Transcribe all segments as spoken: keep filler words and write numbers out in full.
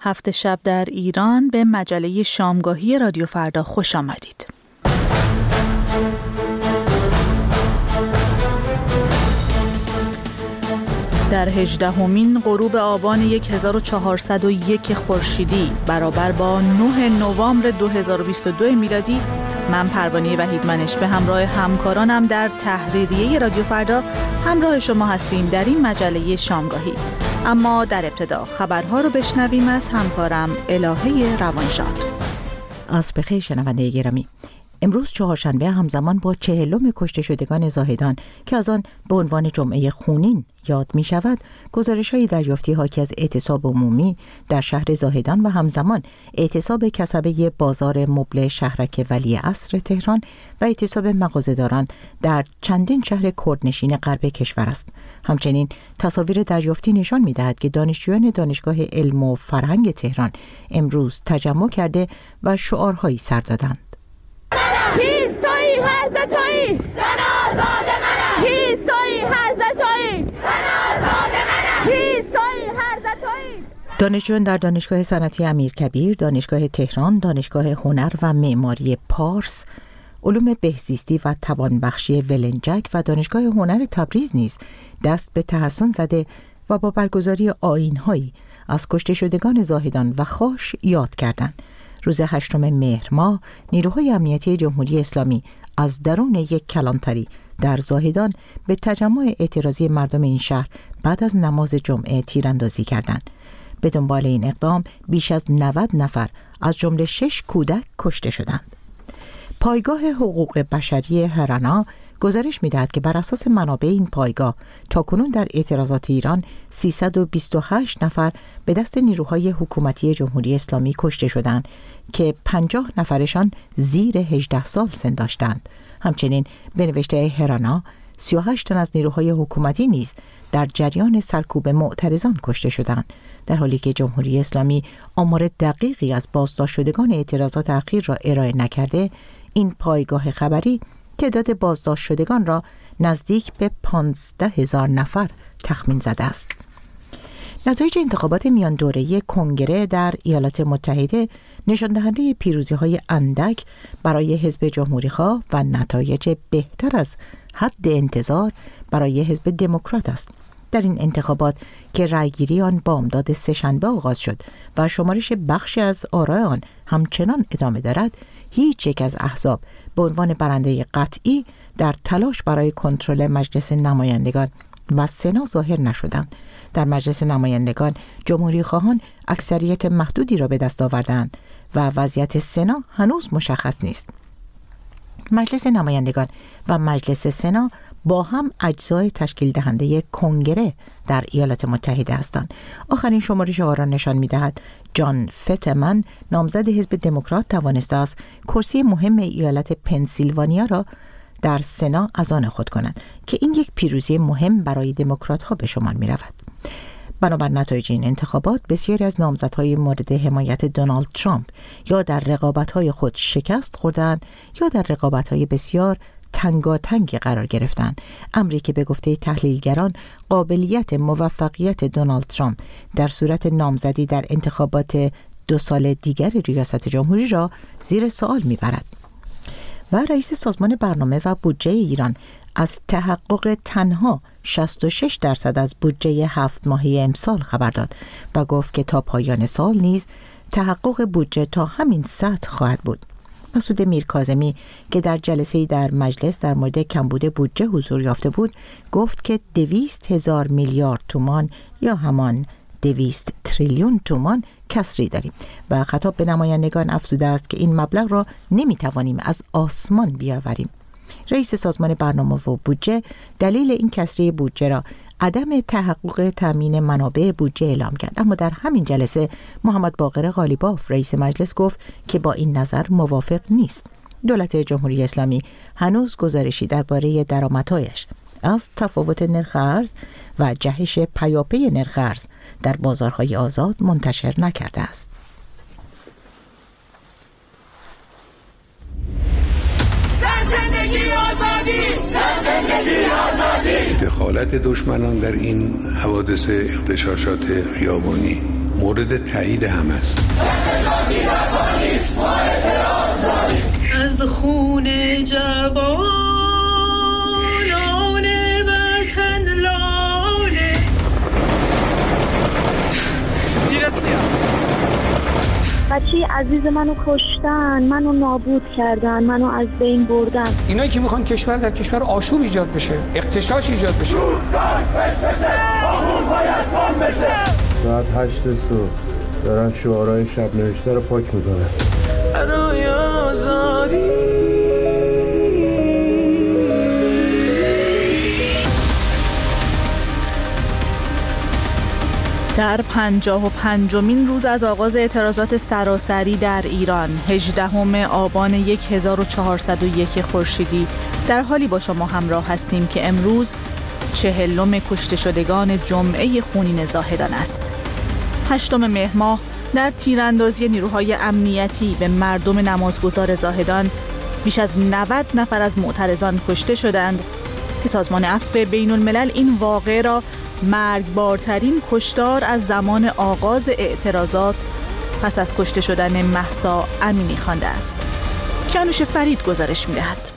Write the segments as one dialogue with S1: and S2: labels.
S1: هفت شب در ایران به مجله شامگاهی رادیو فردا خوش آمدید. در هجدهمین غروب آبان هزار و چهارصد و یک خورشیدی برابر با نه نوامبر دو هزار و بیست و دو میلادی، من پروانه وحیدمنش به همراه همکارانم در تحریریه رادیو فردا همراه شما هستیم در این مجله شامگاهی. اما در ابتدا خبرها رو بشنویم از همکارم الهه روانشاد.
S2: از بخیر شنونده گرامی، امروز چهارشنبه همزمان با چهلم کشته شدگان زاهدان که از آن به عنوان جمعه خونین یاد می شود، گزارش‌های دریافتی حاکی از اعتصاب عمومی در شهر زاهدان و همزمان اعتصاب کسبه بازار مبل شهرک ولیعصر تهران و اعتصاب مغازه‌داران در چندین شهر کردنشین غرب کشور است. همچنین تصاویر دریافتی نشان می دهد که دانشجویان دانشگاه علم و فرهنگ تهران امروز تجمع کرده و شعارهایی سر دادند.
S3: هیست تویی هرزه تویی زن آزاد منم، هیست تویی هرزه تویی زن آزاد منم، هیست تویی هرزه تویی.
S2: دانشجویان در دانشگاه صنعتی امیرکبیر، دانشگاه تهران، دانشگاه هنر و معماری پارس، علوم بهزیستی و توانبخشی ولنجک و دانشگاه هنر تبریز نیز دست به تحسن زده و با برگزاری آیین‌هایی از کشته شدگان زاهدان و خاش یاد کردند. روز هشتم مهر ماه نیروهای امنیتی جمهوری اسلامی از درون یک کلانتری در زاهدان به تجمع اعتراضی مردم این شهر بعد از نماز جمعه تیراندازی کردند. به دنبال این اقدام بیش از نود نفر از جمله شش کودک کشته شدند. پایگاه حقوق بشری هرانا گزارش می‌دهد که بر اساس منابع این پایگاه تاکنون در اعتراضات ایران سیصد و بیست و هشت نفر به دست نیروهای حکومتی جمهوری اسلامی کشته شدند که پنجاه نفرشان زیر هجده سال سن داشتند. همچنین به نوشته هرانا سی و هشت تن از نیروهای حکومتی نیز در جریان سرکوب معترضان کشته شدند، در حالی که جمهوری اسلامی آمار دقیقی از بازداشت شدگان اعتراضات اخیر را ارائه نکرده. این پایگاه خبری تعداد بازداشت شدگان را نزدیک به پانزده هزار نفر تخمین زده است. نتایج انتخابات میان دوره‌ای کنگره در ایالات متحده نشان دهنده پیروزی‌های اندک برای حزب جمهوری‌خواه و نتایج بهتر از حد انتظار برای حزب دموکرات است. در این انتخابات که رأیگیری آن بامداد سه‌شنبه آغاز شد و شمارش بخشی از آرای آن همچنان ادامه دارد، هیچ یک از احزاب به عنوان برنده قطعی در تلاش برای کنترل مجلس نمایندگان و سنا ظاهر نشدند. در مجلس نمایندگان جمهوری خواهان اکثریت محدودی را به دست آوردند و وضعیت سنا هنوز مشخص نیست. مجلس نمایندگان و مجلس سنا با هم اجزای تشکیل دهنده کنگره در ایالات متحده هستند. آخرین شمارش آرا نشان می‌دهد جان فتمن نامزد حزب دموکرات توانسته است کرسی مهم ایالت پنسیلوانیا را در سنا از آن خود کند که این یک پیروزی مهم برای دموکرات‌ها به شمار می‌رود. بنابر نتایج این انتخابات بسیاری از نامزدهای مورد حمایت دونالد ترامپ یا در رقابت‌های خود شکست خوردند یا در رقابت‌های بسیار تنگاتنگی قرار گرفتند، امری که به گفته تحلیلگران قابلیت موفقیت دونالد ترامپ در صورت نامزدی در انتخابات دو سال دیگر ریاست جمهوری را زیر سوال می‌برد. و رئیس سازمان برنامه و بودجه ایران از تحقق تنها شصت و شش درصد از بودجه هفت ماهه امسال خبر داد و گفت که تا پایان سال نیز تحقق بودجه تا همین سطح خواهد بود. مسعود میرکاظمی که در جلسه‌ای در مجلس در مورد کمبود بودجه حضور یافته بود، گفت که دویست هزار میلیارد تومان یا همان دویست تریلیون تومان کسری داریم و خطاب به نمایندگان افزوده است که این مبلغ را نمیتوانیم از آسمان بیاوریم. رئیس سازمان برنامه و بودجه دلیل این کسری بودجه را عدم تحقق تامین منابع بودجه اعلام کرد، اما در همین جلسه محمد باقر قالیباف رئیس مجلس گفت که با این نظر موافق نیست. دولت جمهوری اسلامی هنوز گزارشی درباره درآمدهایش از تفاوت نرخ ارز و جهش پیاپی نرخ ارز در بازارهای آزاد منتشر نکرده است.
S4: زندگی آزادی، زندگی آزادی.
S5: دخالت دشمنان در این حوادث اغتشاشات خیابانی مورد تایید هم است.
S4: از خون جوانان وطن لاله تیر اسلیا
S6: بچه عزیز منو کشتن، منو نابود کردن، منو از بین بردن.
S7: اینایی که میخوان کشور در کشور آشوب ایجاد بشه، اغتشاش ایجاد بشه.
S8: ساعت هشت صبح دارن شعارهای شب نوشته رو پاک میکنن.
S4: برای آزادی
S1: در پنجاه و پنجمین روز از آغاز اعتراضات سراسری در ایران، هجدهم آبان هزار و چهارصد و یک خورشیدی، در حالی با شما همراه هستیم که امروز چهلم کشته شدگان جمعه خونین زاهدان است. هشتم مهر ماه در تیراندازی نیروهای امنیتی به مردم نمازگزار زاهدان بیش از نود نفر از معترضان کشته شدند که سازمان عفو بین الملل این واقعه را مرگبارترین کشتار از زمان آغاز اعتراضات پس از کشته شدن مهسا امینی خوانده است. کیانوش فرید گزارش می‌دهد.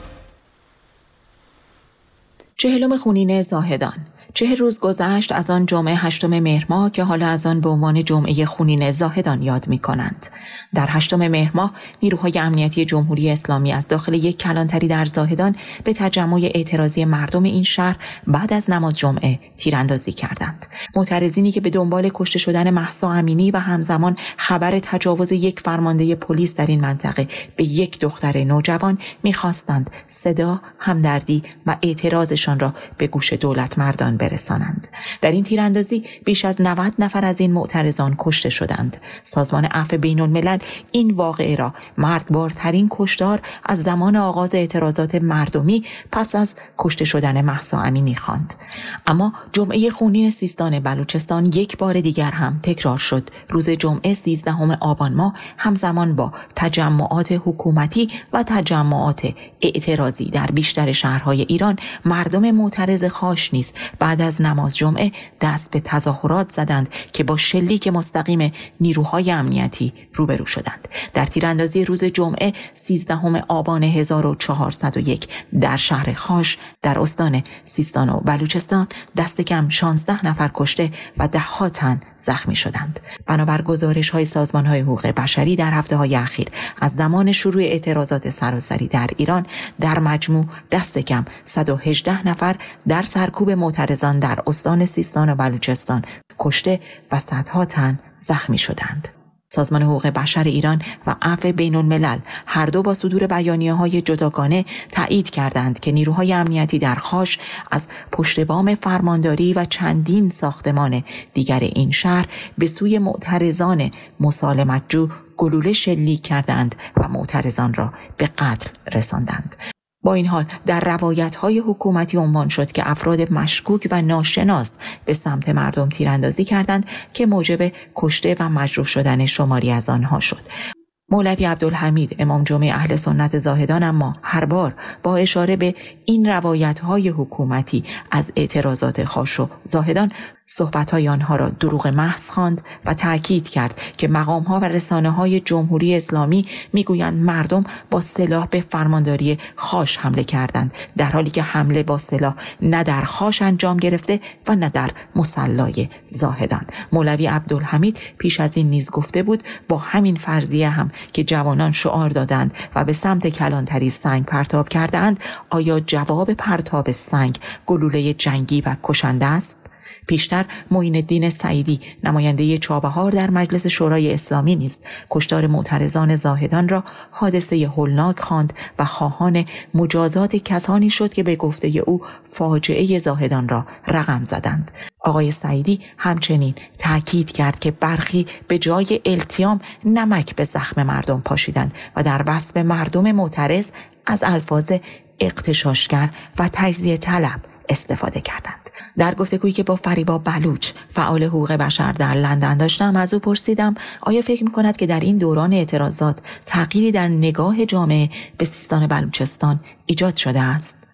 S9: چهلم خونین زاهدان. چهل روز گذشت از آن جمعه هشتم مهر ماه که حالا از آن به عنوان جمعه خونین زاهدان یاد می کنند. در هشتم مهر ماه نیروهای امنیتی جمهوری اسلامی از داخل یک کلانتری در زاهدان به تجمع اعتراضی مردم این شهر بعد از نماز جمعه تیراندازی کردند. معترضینی که به دنبال کشته شدن مهسا امینی و همزمان خبر تجاوز یک فرمانده پلیس در این منطقه به یک دختر نوجوان می‌خواستند صدا، همدردی و اعتراضشان را به گوش دولت مردان برسانند. در این تیراندازی بیش از نود نفر از این معترضان کشته شدند. سازمان عفو بین الملل این واقعه را مرگبارترین کشتار از زمان آغاز اعتراضات مردمی پس از کشته شدن مهسا امینی خواند. اما جمعه خونین سیستان بلوچستان یک بار دیگر هم تکرار شد. روز جمعه سیزدهم آبان ماه همزمان با تجمعات حکومتی و تجمعات اعتراضی در بیشتر شهرهای ایران، مردم معترض خاش نیز بعد از نماز جمعه دست به تظاهرات زدند که با شلیک مستقیم نیروهای امنیتی روبرو شدند. در تیراندازی روز جمعه سیزدهم آبان هزار و چهارصد و یک در شهر خاش در استان سیستان و بلوچستان دست کم شانزده نفر کشته و ده ها تن زخمی شدند. بنابر گزارش‌های سازمان‌های حقوق بشری در هفته‌های اخیر از زمان شروع اعتراضات سراسری در ایران در مجموع دست کم صد و هجده نفر در سرکوب معترضان در استان سیستان و بلوچستان کشته و صدها تن زخمی شدند. سازمان حقوق بشر ایران و عفو بین الملل هر دو با صدور بیانیه‌های جداگانه تایید کردند که نیروهای امنیتی در خاش از پشت بام فرمانداری و چندین ساختمان دیگر این شهر به سوی معترضان مسالمت‌جو گلوله شلیک کردند و معترضان را به قتل رساندند. با این حال در روایت‌های حکومتی عنوان شد که افراد مشکوک و ناشناس به سمت مردم تیراندازی کردند که موجب کشته و مجروح شدن شماری از آنها شد. مولوی عبدالحمید امام جمعه اهل سنت زاهدان اما هر بار با اشاره به این روایت‌های حکومتی از اعتراضات خاش و زاهدان صحبت‌های آنها را دروغ محض خواند و تأکید کرد که مقام‌ها و رسانه‌های جمهوری اسلامی می‌گویند مردم با سلاح به فرمانداری خاش حمله کردند، در حالی که حمله با سلاح نه در خاش انجام گرفته و نه در مصلای زاهدان. مولوی عبدالحمید پیش از این نیز گفته بود با همین فرضیه هم که جوانان شعار دادند و به سمت کلانتری سنگ پرتاب کردند، آیا جواب پرتاب سنگ گلوله جنگی و کشنده است؟ پیشتر معین الدین سعیدی نماینده چابهار در مجلس شورای اسلامی نیز کشتار معترضان زاهدان را حادثه هولناک خواند و خواهان مجازات کسانی شد که به گفته او فاجعه زاهدان را رقم زدند. آقای سعیدی همچنین تأکید کرد که برخی به جای التیام نمک به زخم مردم پاشیدند و در وصف مردم معترض از الفاظ اغتشاشگر و تجزیه طلب استفاده کردند. در گفتگویی که با فریبا بلوچ فعال حقوق بشر در لندن داشتم از او پرسیدم آیا فکر می‌کند که در این دوران اعتراضات تغییری در نگاه جامعه به سیستان بلوچستان ایجاد شده است؟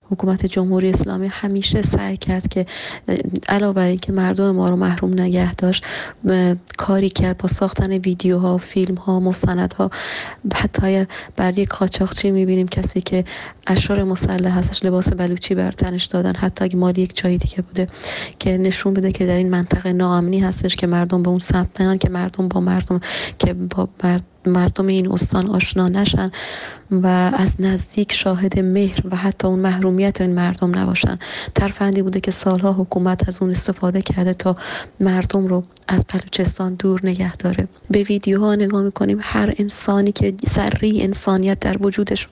S10: حکومت جمهوری اسلامی همیشه سعی کرد که علاوه بر اینکه مردم ما رو محروم نگه داشت، کاری کرد با ساختن ویدیوها، فیلم‌ها، مستندها. حتی بر یک قاچاقچی می‌بینیم کسی که اشرار مسلح هستش لباس بلوچی بر تنش دادن، حتی اگه مال یک جایی دیگه بوده، که نشون بده که در این منطقه ناامنی هستش، که مردم به اون سمت نیان، که مردم با مردم که با مردم این استان آشنا نشن و از نزدیک شاهد مهر و حتی اون محرومیت این مردم نباشن. ترفندی بوده که سالها حکومت از اون استفاده کرده تا مردم رو از بلوچستان دور نگه داره. به ویدیوها نگاه میکنیم، هر انسانی که ذره انسانیت در وجودش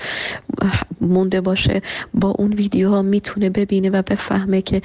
S10: مونده باشه با اون ویدیوها میتونه ببینه و بفهمه که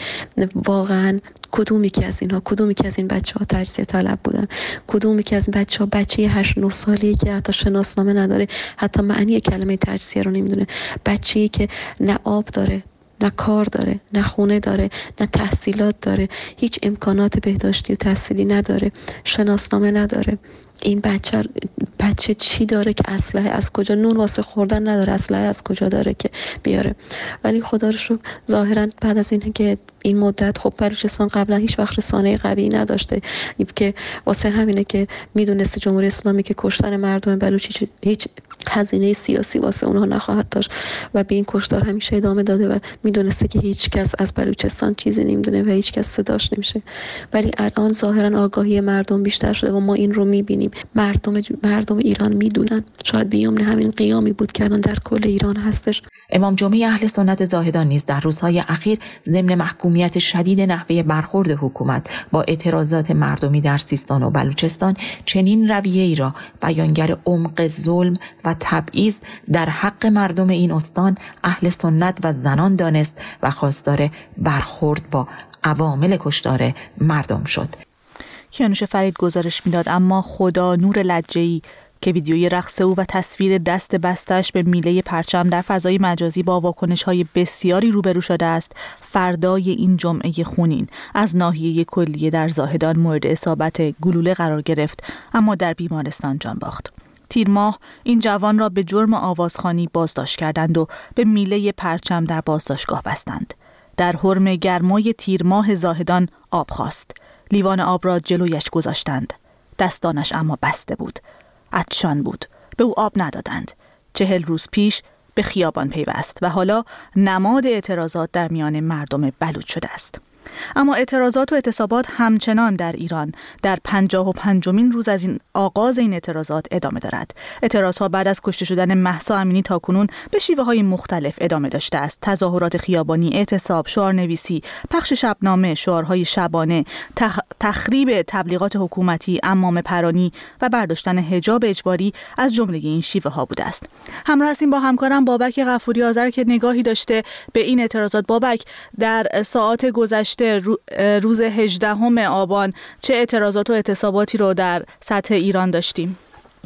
S10: واقعا کدومی که از اینها کدومی که از این بچه‌ها تجزیه طلب بودن، کدومی که از این بچه‌ها بچه هشت نه ساله‌ای که حتی شناسنامه نداره، حتی معنی کلمه تجزیه رو نمیدونه، بچه‌ای که نه آب داره، نه کار داره، نه خونه داره، نه تحصیلات داره، هیچ امکانات بهداشتی و تحصیلی نداره، شناسنامه نداره. این بچه بچه چی داره که اسلحه از کجا، نون واسه خوردن نداره، اسلحه از کجا داره که بیاره؟ ولی خدا رو شکر ظاهرا بعد از اینه که این مدت خب بلوچستان قبلا هیچ وقت رسانه قوی نداشته که واسه همینه که میدونسته جمهوری اسلامی که کشتن مردم بلوچی هیچ هزینه سیاسی واسه اونها نخواهد داشت و به این کشتار همیشه ادامه داده و میدونسته که هیچ کس از بلوچستان چیزی نمیدونه و هیچ کس صداش نمیشه. ولی الان ظاهرا آگاهی مردم بیشتر شده و ما این رو میبینیم. مردم مردم ایران میدونن. شاید بیامن همین قیامی بود که الان در کل ایران هستش.
S9: امام جمعه اهل سنت زاهدان نیز در روزهای اخیر ضمن محکومیت شدید نحوه برخورد حکومت با اعتراضات مردمی در سیستان و بلوچستان چنین رویه‌ای را بیانگر عمق ظلم و تبعیض در حق مردم این استان اهل سنت و زنان دانست و خواستار برخورد با عوامل کشتار مردم شد.
S1: کیانوش فرید گزارش میداد. اما خدا نور لجه‌ای که ویدیوی رقص او و تصویر دست بستش به میله پرچم در فضای مجازی با واکنش‌های بسیاری روبرو شده است، فردای این جمعه خونین از ناحیه کلیه در زاهدان مورد اصابت گلوله قرار گرفت، اما در بیمارستان جان باخت. تیر ماه این جوان را به جرم آوازخوانی بازداشت کردند و به میله پرچم در بازداشتگاه بستند. در حرم گرمای تیر ماه زاهدان آب خواست. لیوان آب را جلویش گذاشتند. دستانش اما بسته بود. عطشان بود. به او آب ندادند. چهل روز پیش به خیابان پیوست و حالا نماد اعتراضات در میان مردم بلوچ شده است. اما اعتراضات و اعتصابات همچنان در ایران در پنجاه و پنجمین روز از این آغاز این اعتراضات ادامه دارد. اعتراضها بعد از کشته شدن مهسا امینی تاکنون به شیوه‌های مختلف ادامه داشته است. تظاهرات خیابانی، اعتصاب، شعارنویسی، پخش شبنامه، شعارهای شبانه، تخ... تخریب تبلیغات حکومتی، عمامه پرانی و برداشتن حجاب اجباری از جمله این شیوه‌ها بوده است. همراه هستیم با همکارم بابک غفوری آذر که نگاهی داشته به این اعتراضات. بابک، در ساعات گذشته روز هجدهم آبان چه اعتراضات و اعتصاباتی رو در سطح ایران داشتیم؟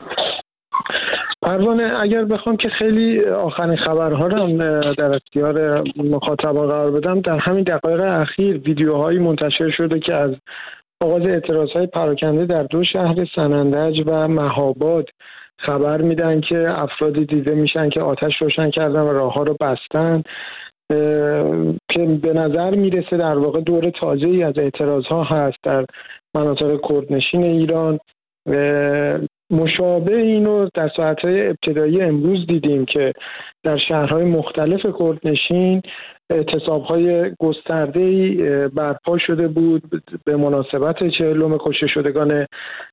S11: پروانه، اگر بخوام که خیلی آخرین خبرها رو در اختیار مخاطبان قرار بدم، در همین دقایق اخیر ویدیوهایی منتشر شده که از آغاز اعتراضهای پراکنده در دو شهر سنندج و مهاباد خبر میدن که افرادی دیده میشن که آتش روشن کردن و راهها رو بستن، که به نظر میرسه در واقع دور تازه‌ای از اعتراضها هست در مناطق کردنشین ایران. مشابه اینو در ساعتهای ابتدایی امروز دیدیم که در شهرهای مختلف کردنشین اعتصاب‌های گسترده‌ای برپا شده بود به مناسبت چهلم کشته شدگان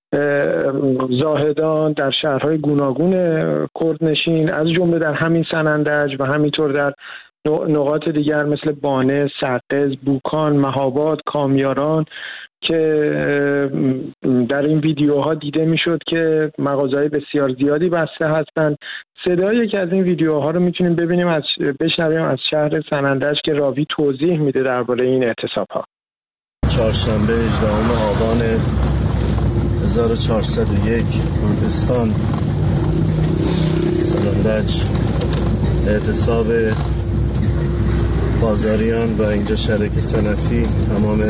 S11: زاهدان در شهرهای گوناگون کردنشین، از جمله در همین سنندج و همینطور در نقاط دیگر مثل بانه، سقز، بوکان، مهاباد، کامیاران، که در این ویدیوها دیده میشد که مغازه‌های بسیار زیادی بسته هستند. صدای یکی از این ویدیوها رو میتونیم ببینیم، از بشنویم از شهر سنندج که راوی توضیح میده درباره این اعتصاب‌ها.
S12: چهارشنبه هجدهم آبان هزار و چهارصد و یک کردستان سنندج، اعتصاب بازاریان و اینجا شرکت صنعتی، تمام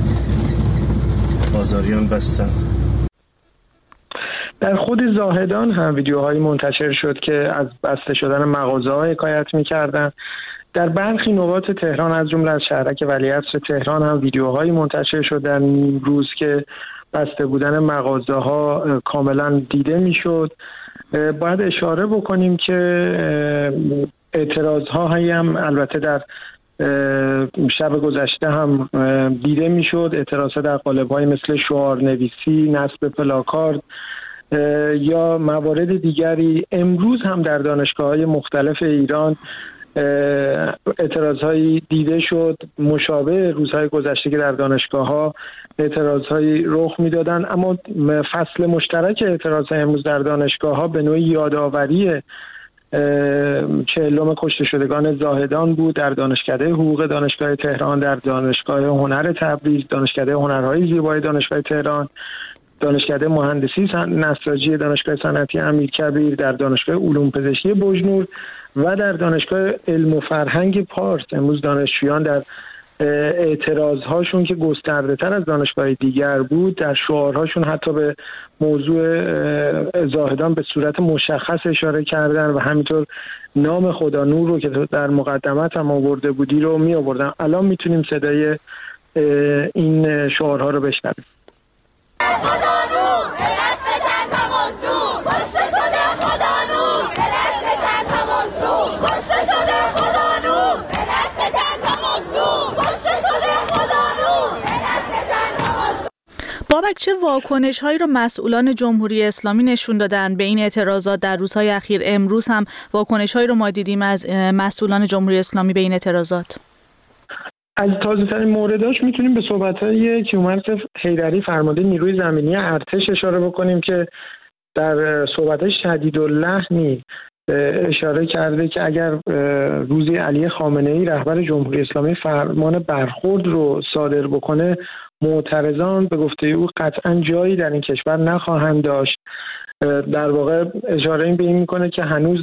S12: بازاریان بستن.
S11: در خود زاهدان هم ویدیوهایی منتشر شد که از بسته شدن مغازه‌ها حکایت می‌کردن. در برخی نقاط تهران از جمله از شهرک ولیعصر تهران هم ویدیوهایی منتشر شد در روز که بسته بودن مغازه‌ها کاملا دیده میشد. باید اشاره بکنیم که اعتراض‌ها هم البته در شب گذشته هم دیده میشد، اعتراضات در قالب‌های مثل شعارنویسی، نصب پلاکارد یا موارد دیگری. امروز هم در دانشگاه‌های مختلف ایران اعتراض‌هایی دیده شد مشابه روزهای گذشته که در دانشگاه‌ها اعتراض‌هایی رخ می‌دادند، اما فصل مشترک اعتراض‌های امروز در دانشگاه‌ها به نوعی یادآوری چهلم کشته شدگان زاهدان بود در دانشکده حقوق دانشگاه تهران، در دانشگاه هنر تبریز، دانشکده هنرهای زیبای دانشگاه تهران، دانشکده مهندسی نساجی دانشگاه صنعتی امیرکبیر، در دانشگاه علوم پزشکی بجنور و در دانشگاه علم و فرهنگ پارس. امروز دانشجویان در اعتراضهاشون که گسترده تر از دانشگاه دیگر بود، در شعارهاشون حتی به موضوع زاهدان به صورت مشخص اشاره کردن و همینطور نام خدا نور رو که در مقدمت هم آورده بودی رو می آوردن. الان میتونیم صدای این شعارها رو بشنویم.
S1: بابک، چه واکنش هایی رو مسئولان جمهوری اسلامی نشون دادن به این اعتراضات در روزهای اخیر؟ امروز هم واکنش هایی رو ما دیدیم از مسئولان جمهوری اسلامی به این اعتراضات.
S11: از تازه ترین مورداش میتونیم به صحبت های کیومرث حیدری فرمانده نیروی زمینی ارتش اشاره بکنیم که در صحبت شدیداللحنی اشاره کرده که اگر روزی علی خامنه‌ای رهبر جمهوری اسلامی فرمان برخورد رو صادر بکنه، معترضان به گفته او قطعا جایی در این کشور نخواهند داشت. در واقع اشاره این به این میکنه که هنوز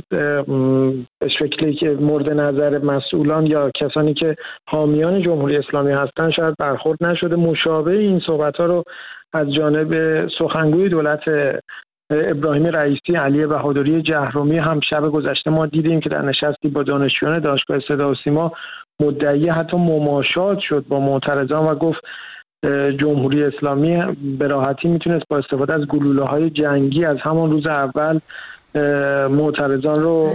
S11: به شکلی که مورد نظر مسئولان یا کسانی که حامیان جمهوری اسلامی هستند شاید برخورد نشده. مشابه این صحبت ها رو از جانب سخنگوی دولت ابراهیم رئیسی علی بهادری جهرومی هم شب گذشته ما دیدیم که در نشستی با دانشجویان دانشگاه صدا و سیما مدعی حتی مماشات شد با معترضان و گفت جمهوری اسلامی به راحتی میتونست با استفاده از گلوله‌های جنگی از همان روز اول معترضان رو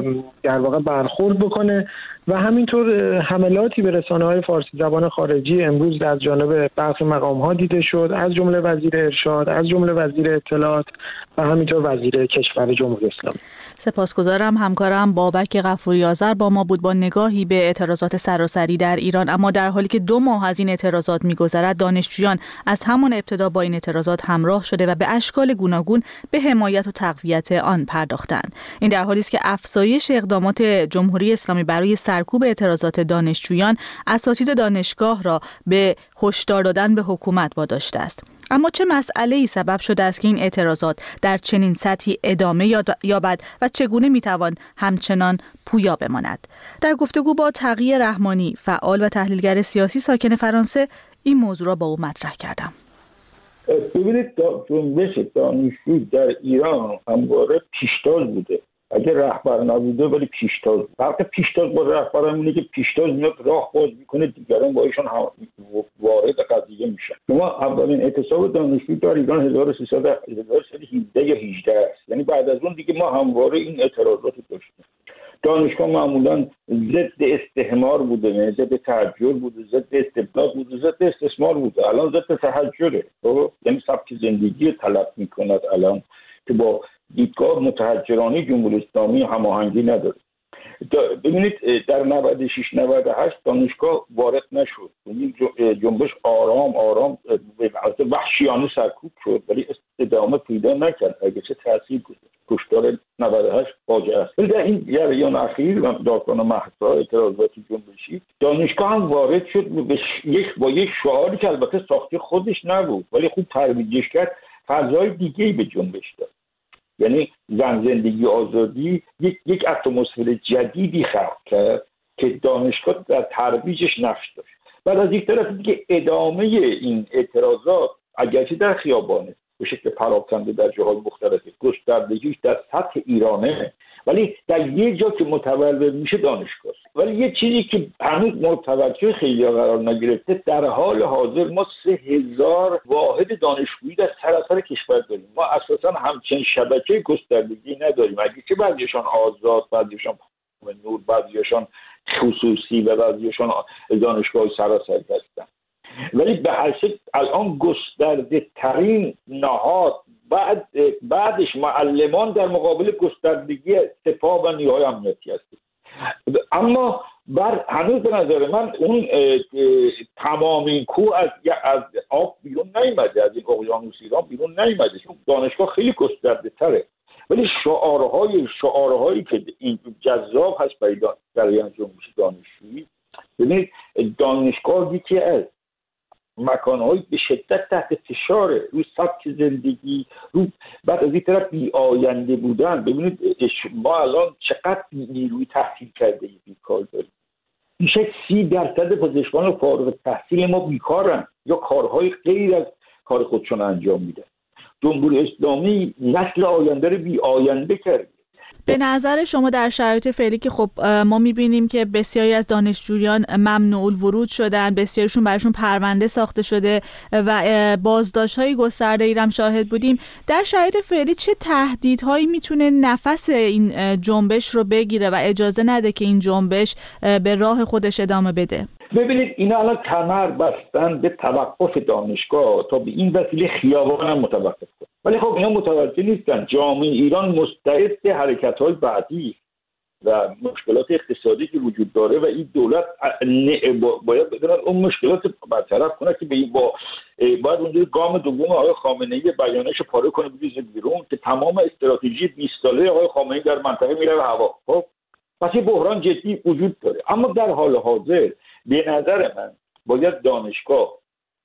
S11: در واقع برخورد بکنه. و همینطور حملاتی به رسانه‌های فارسی زبان خارجی امروز از جانب برخی مقام‌ها دیده شد، از جمله وزیر ارشاد، از جمله وزیر اطلاعات و همینطور وزیر کشور جمهوری اسلامی.
S1: سپاسگزارم. همکارم بابک غفوری آذر با ما بود با نگاهی به اعتراضات سراسری در ایران. اما در حالی که دو ماه از این اعتراضات می‌گذرد، دانشجویان از همان ابتدا با این اعتراضات همراه شده و به اشکال گوناگون به حمایت و تقویت آن پرداختند. این در حالی است که افزایش اقدامات جمهوری اسلامی برای سرکوب اعتراضات دانشجویان اساتید دانشگاه را به هشدار دادن به حکومت واداشته است. اما چه مسئله‌ای سبب شده است که این اعتراضات در چنین سطحی ادامه یابد و چگونه میتوان همچنان پویا بماند؟ در گفتگو با تقی رحمانی، فعال و تحلیلگر سیاسی ساکن فرانسه، این موضوع را با او مطرح کردم.
S13: ببینید، جنبش دانشجو در ایران همواره پیشتاز بوده. اگه رهبر نبوده ولی پیشتاز. فرق پیشتاز با رهبر اینه که پیشتاز میاد راه باز میکنه، دیگران با ایشون وارد قضیه میشن. شما اولین اعتصاب دانشجو در ایران هزار و سیصد و هفده یا هجده است، یعنی بعد از اون دیگه ما همواره این اعتراضات داشتیم. دانشگاه معمولا ضد استعمار بوده، ضد تحجر بوده، ضد استبداد بوده، ضد استثمار بوده. الان ضد تحجره، یعنی سبک زندگی طلب میکند الان که با دیدگاه متحجرانه جمهوری اسلامی هماهنگی نداره. ببینید در نود و شش نود و هشت دانشگاه وارد نشد، این جنبش آرام آرام به وحشیانه سرکوب شد ولی ادامه پیدا نکرد. اگه چه تاثیر گذاشت کشتار نود و هشت فاجعه است. ولی در این جریان اخیر و داستان مهسا اعتراضات جنبشی دانشگاه هم وارد شد به یک با یک شعاری که البته ساخته خودش نبود ولی خوب ترویجش کرد، فضای دیگه‌ای به جنبش داد. یعنی زن زندگی آزادی یک یک اتمسفر جدیدی خلق کرد که دانشگاه در ترویجش نقش داشت. بعد از یک طرف دیگه ادامه این اعتراضات اگرچه در خیابانه به شکل پراکنده در جاهای مختلف، گستردگیش در سطح ایرانه، ولی در یک جا که متولد میشه دانشگاه. ولی یه چیزی که هنوز متوجه خیلی قرار نگرفته، در حال حاضر ما سه هزار واحد دانشجویی در سراسر کشور داریم. ما اساسا همچین شبکه گستردگی نداریم، اگه که بعضیشان آزاد، بعضیشان نور، بعضیشان خصوصی و بعضیشان دانشگاه سراسری هستن. ولی به هر شکل الان گسترده ترین نهاد بعد بعدش معلمان در مقابل گستردگی سپاه و نیروهای امنیتی هست. اما بر هنوز به نظر من اون تمام این کوه از از آب بیرون نیامده، از این اقیانوس ایران بیرون نیامده، چون دانشگاه خیلی گسترده تره. ولی شعارهای شعارهایی که این جذاب هست برای برای جنبش دانشجویی، ببینید دانشگاه یکی از مکان‌های به شدت تحت فشاره، روی سبک زندگی، رو بعد از این طرف بی آینده بودن. ببینید ما الان چقدر نیروی تحصیل کرده بیکار داریم. میشه سی درصد پزشکان فارغ التحصیل ما بیکارن یا کارهای غیر از کار خودشون انجام میدن. جمهوری اسلامی نسل آینده رو بی آینده کرده.
S1: به نظر شما در شرایط فعلی که خب ما میبینیم که بسیاری از دانشجویان ممنوع الورود شدن، بسیاریشون براشون پرونده ساخته شده و بازداشت‌های گسترده ای هم شاهد بودیم، در شرایط فعلی چه تهدیدهایی میتونه نفس این جنبش رو بگیره و اجازه نده که این جنبش به راه خودش ادامه بده؟
S13: ببینید اینا الان کمر بستن به توقف دانشگاه تا به این وسیله خیابان هم متوقف کنه. ولی خب اینا متوجه نیستن جامعه ایران مستعد حرکت‌های بعدی و مشکلات اقتصادی که وجود داره و این دولت باید بدونه اون مشکلات برطرف کنه که به این با باید اونجوری گام دوم آقای خامنه‌ای بیانش پاره کنه بریزه بیرون که تمام استراتژی بیست ساله آقای خامنه‌ای در منطقه میره هوا. خب پس این بحران جدی وجود داره. اما در حال حاضر به نظر من باید دانشگاه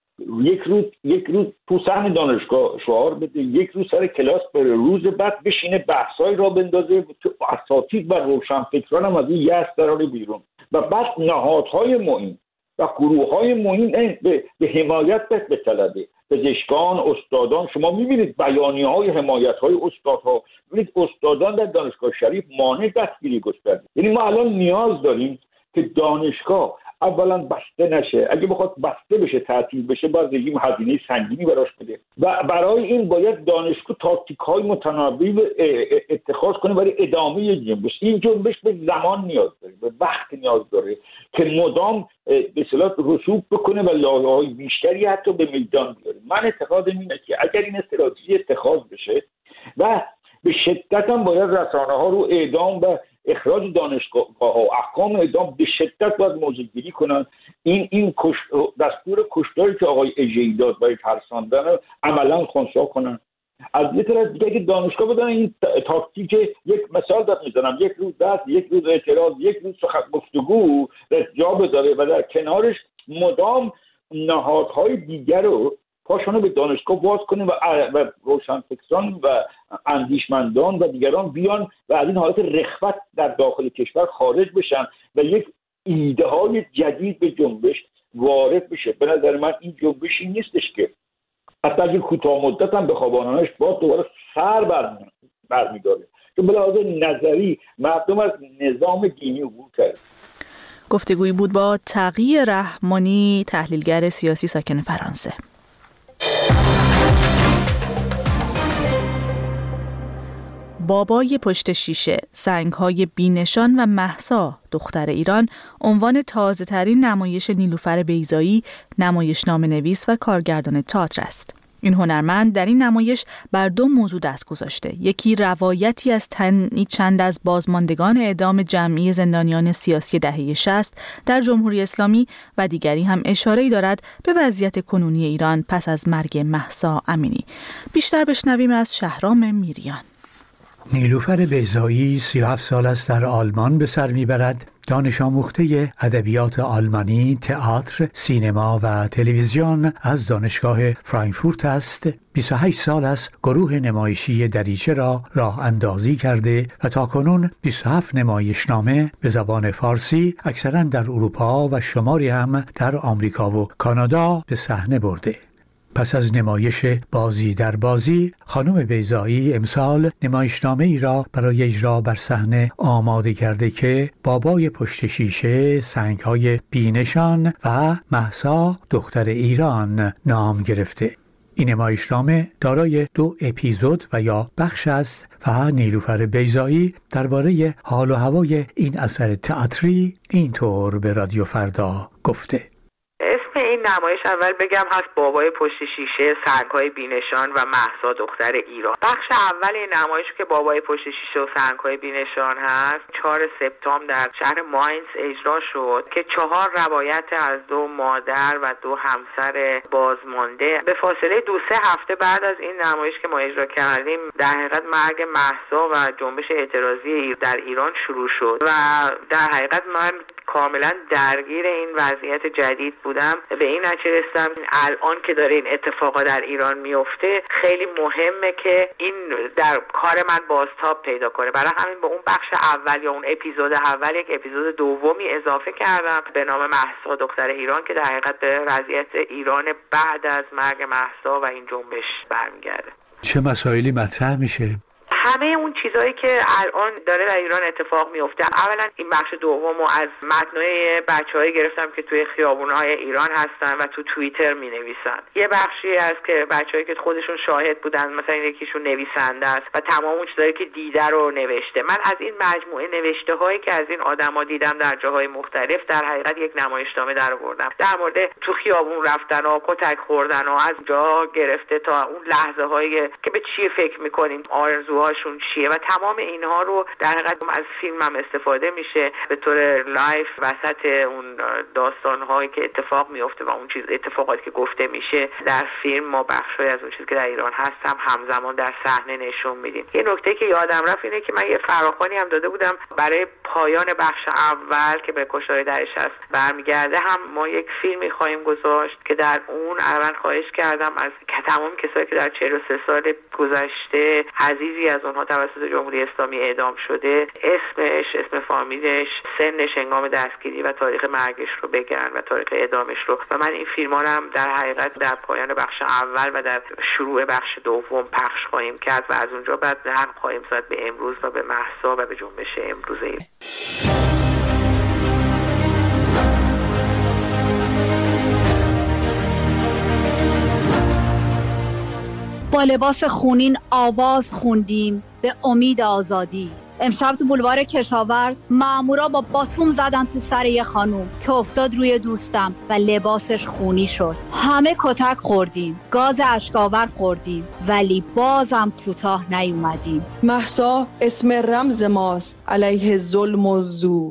S13: یک روز یک روز تو صحن دانشگاه شعار بده، یک روز سر کلاس بره، روز بعد بشینه بحثای را بندازه، تو اساتید و روشنفکران هم از این یأس دراره بیرون و بعد نهادهای معین و گروه‌های معین به, به حمایت بطلبه. پزشکان، استادان، شما می‌بینید بیانیه‌های حمایت‌های استادها، ببینید استادان در دانشگاه شریف مانع دستگیری گسترده. یعنی ما الان نیاز داریم که دانشگاه اولا بسته نشه. اگه بخواد بسته بشه، تعطیل بشه، باید رژیم هزینه سنگینی براش بده و برای این باید دانشگاه تاکتیک‌های متنوعی اتخاذ کنه برای ادامه جنبش. این جنبش به زمان نیاز داره، به وقت نیاز داره که مدام به اصطلاح رسوب بکنه و لایه‌های بیشتری حتی به میدان بیاره. من اعتقادم اینه که اگر این استراتژی اتخاذ بشه و به شدت هم باید رسانه‌ها رو اعدام و اخراج دانشگاه‌ها و احکام اعدام به شدت باید موضوع‌گیری کنن. این این کش... دستور کشتاری که آقای اژه‌ای داد برای ترساندن عملاً خنثی کنن. از یه طرف دیگه که دانشگاه بدن این تاکتیک، یک مثال داد میزنم، یک روز دست، یک روز اعتراض، یک روز سخن گفتگو جا بذاره و در کنارش مدام نهادهای دیگر رو پاشونو به دانشگاه باز کنه و و روشنفکران و اندیشمندان و دیگران بیان و از این حالت رخوت در داخل کشور خارج بشن و یک ایده های جدید به جنبش وارد بشه. به نظر من این جنبشی نیستش که حتی اگه کوتاه مدت هم به خوابانانش باز دوباره سر برمیداره، که به لحاظ نظری مردم از نظام دینی عبور کرد.
S1: گفتگویی بود با تقی رحمانی، تحلیلگر سیاسی ساکن فرانسه. بابای پشت شیشه، سنگ‌های بینشان و مهسا دختر ایران عنوان تازه‌ترین نمایش نیلوفر بیضایی، نمایشنامه‌نویس و کارگردان تئاتر است. این هنرمند در این نمایش بر دو موضوع دست گذاشته. یکی روایتی از تنی چند از بازماندگان اعدام جمعی زندانیان سیاسی دهه شصت در جمهوری اسلامی و دیگری هم اشاره‌ای دارد به وضعیت کنونی ایران پس از مرگ مهسا امینی. بیشتر بشنویم از شهرام میریان.
S14: نیلوفر بیضایی سی و هفت سال است در آلمان به سر میبرد. دانش آموخته ادبیات آلمانی، تئاتر، سینما و تلویزیون از دانشگاه فرانکفورت است. بیست و هشت سال است گروه نمایشی دریچه را راه اندازی کرده و تاکنون بیست و هفت نمایشنامه به زبان فارسی اکثراً در اروپا و شماری هم در آمریکا و کانادا به صحنه برده. پس از نمایش بازی در بازی، خانم بیضایی امسال نمایشنامه ای را برای اجرا بر صحنه آماده کرده که بابای پشت شیشه، سنگ‌های بی‌نشان و مهسا دختر ایران نام گرفته. این نمایشنامه دارای دو اپیزود و یا بخش است و نیلوفر بیضایی درباره حال و هوای این اثر تئاتری اینطور به رادیو فردا گفته:
S15: این نمایش اول بگم هست بابای پشت شیشه، سنگ‌های بی‌نشان و مهسا دختر ایران. بخش اول این نمایش که بابای پشت شیشه و سنگ‌های بی‌نشان هست چهارم سپتامبر در شهر ماینز اجرا شد که چهار روایت از دو مادر و دو همسر بازمانده به فاصله دو سه هفته بعد از این نمایش که ما اجرا کردیم در حقیقت مرگ مهسا و جنبش اعتراضی در ایران شروع شد و در حقیقت من کاملا درگیر این وضعیت جدید بودم. به این نتیجه رسیدم الان که داره این اتفاقا در ایران میفته خیلی مهمه که این در کار من بازتاب پیدا کنه. برای همین به اون بخش اول یا اون اپیزود اول یک اپیزود دومی اضافه کردم به نام مهسا دختر ایران که در حقیقت به وضعیت ایران بعد از مرگ مهسا و این جنبش برمیگرده.
S14: چه مسائلی مطرح میشه؟
S15: همه اون چیزایی که الان داره در ایران اتفاق میفته. اولا این بخش دومو از متنای بچه‌ای گرفتم که توی خیابون‌های ایران هستن و تو توییتر می‌نویسن. یه بخشی از که بچه‌ای که خودشون شاهد بودن، مثلا یکیشون نویسنده است و تمام اون چیزایی که دیده رو نوشته. من از این مجموعه نوشته‌هایی که از این آدما دیدم در جاهای مختلف در حقیقت یک نمایشنامه درآوردم. در مورد تو خیابون رفتن و کتک خوردن و از جا گرفته تا اون لحظه‌هایی که به چی فکر می‌کنیم، آرزوها شون چیه و تمام اینها رو در حقیقت از فیلم هم استفاده میشه به طور لایف وسط اون داستان‌هایی که اتفاق میفته و اون چیز اتفاقاتی که گفته میشه در فیلم ما بخشی از اون چیزی که در ایران هستم همزمان در صحنه نشون میدیم. یه نکته که یادم رفت اینه که من یه فراخوانی هم داده بودم برای پایان بخش اول که به کشتار درش هست برمیگرده، هم ما یک فیلمی خواهیم گذاشت که در اون اول خواهش کردم از تمام کسایی که در چهل و سه سال گذشته عزیزی از اونها توسط جمهوری اسلامی اعدام شده اسمش، اسم فامیلش، سنش، هنگام دستگیری و تاریخ مرگش رو بگن و تاریخ اعدامش رو و من این فیلم‌ها هم در حقیقت در پایان بخش اول و در شروع بخش دوم پخش خواهیم کرد و از اونجا بعد هم خواهیم زد به امروز و به مهسا و به جنبش امروز ایران.
S16: با لباس خونین آواز خوندیم به امید آزادی. امشب تو بولوار کشاورز مامورا با باتوم زدن تو سر یه خانوم که افتاد روی دوستم و لباسش خونی شد. همه کتک خوردیم، گاز اشکاور خوردیم، ولی بازم کوتاه نیومدیم.
S17: مهسا اسم رمز ماست علیه ظلم و زور.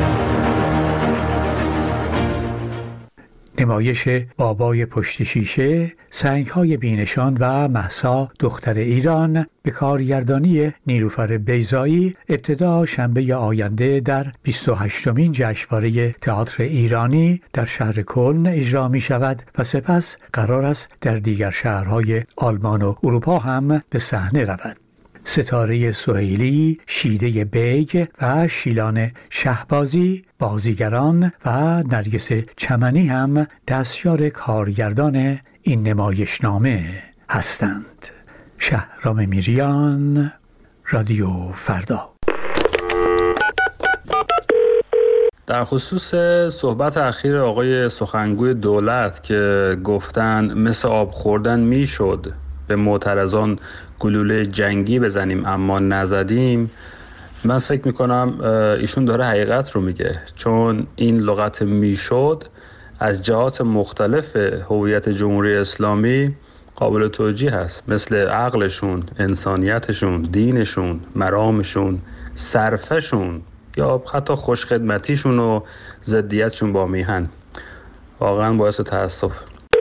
S14: نمایش بابای پشت شیشه، سنگ‌های بی‌نشان و مهسا دختر ایران به کارگردانی نیلوفر بیضایی ابتدا شنبه آینده در بیست و هشتمین جشنواره تئاتر ایرانی در شهر کلن اجرا می شود و سپس قرار است در دیگر شهرهای آلمان و اروپا هم به صحنه رود. ستاره سهیلی، شیده بیگ و شیلان شهبازی بازیگران و نرگس چمنی هم دستیار کارگردان این نمایشنامه هستند. شهرام میریان، رادیو فردا.
S18: در خصوص صحبت اخیر آقای سخنگوی دولت که گفتن مثل آب خوردن میشد به معترضان گلوله جنگی بزنیم اما نزدیم، من فکر میکنم ایشون داره حقیقت رو میگه، چون این لغت میشد از جهات مختلف هویت جمهوری اسلامی قابل توجیه هست، مثل عقلشون، انسانیتشون، دینشون، مرامشون، صرفشون یا حتی خوشخدمتیشون و ضدیتشون با میهن. واقعا باعث تأسف.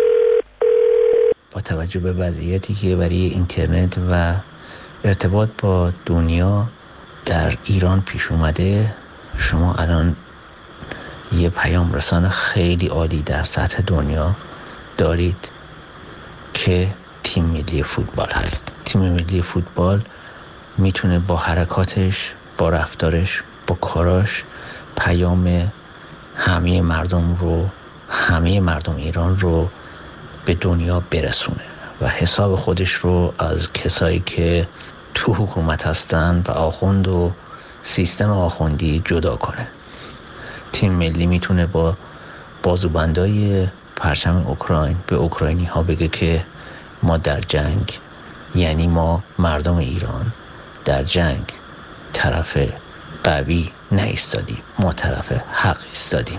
S19: با توجه به وضعیتی که برای اینترنت و ارتباط با دنیا در ایران پیش اومده، شما الان یه پیام رسان خیلی عالی در سطح دنیا دارید که تیم ملی فوتبال هست. تیم ملی فوتبال میتونه با حرکاتش، با رفتارش، با کاراش پیام همه مردم رو، همه مردم ایران رو به دنیا برسونه و حساب خودش رو از کسایی که تو حکومت هستن و آخوند و سیستم آخوندی جدا کنه. تیم ملی میتونه با بازوبندای پرچم اوکراین به اوکراینی ها بگه که ما در جنگ، یعنی ما مردم ایران در جنگ طرف قوی نایستادیم، ما طرف حق ایستادیم.